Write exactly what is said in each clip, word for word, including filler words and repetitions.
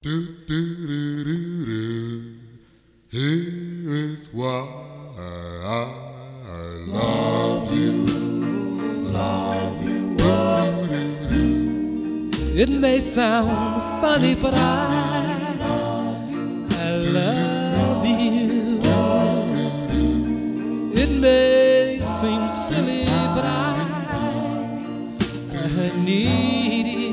Do, do, do, do, do. Here is why I love you, love you. Do, do, do, do. It may sound funny, but I, I love you. It may seem silly, but I, I need you.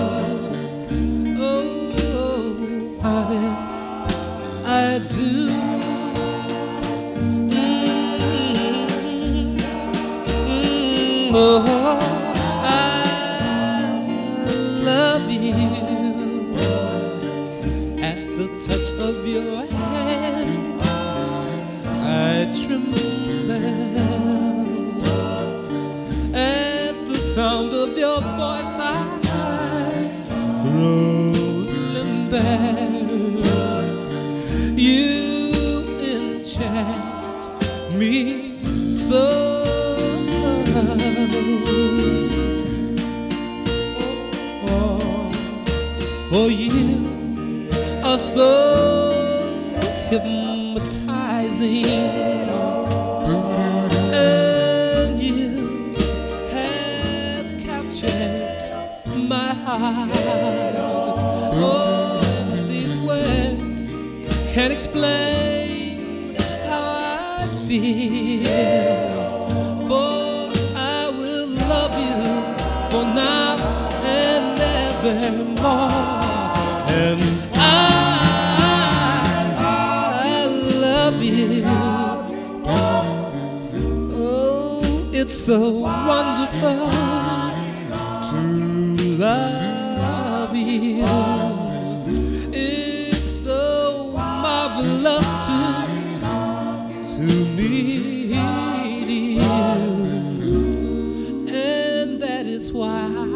Oh, honest, I do. Mm-hmm. Mm-hmm. Oh, love you. At the touch of your hand, I tremble. At the sound of your voice, I roll and bear. You enchant me so. For you are so hypnotizing, and you have captured my heart. Oh, and these words can't explain how I feel. For I will love you for now and evermore. And I, I love you. Oh, it's so wonderful to love you. It's so marvelous to, to need you. And that is why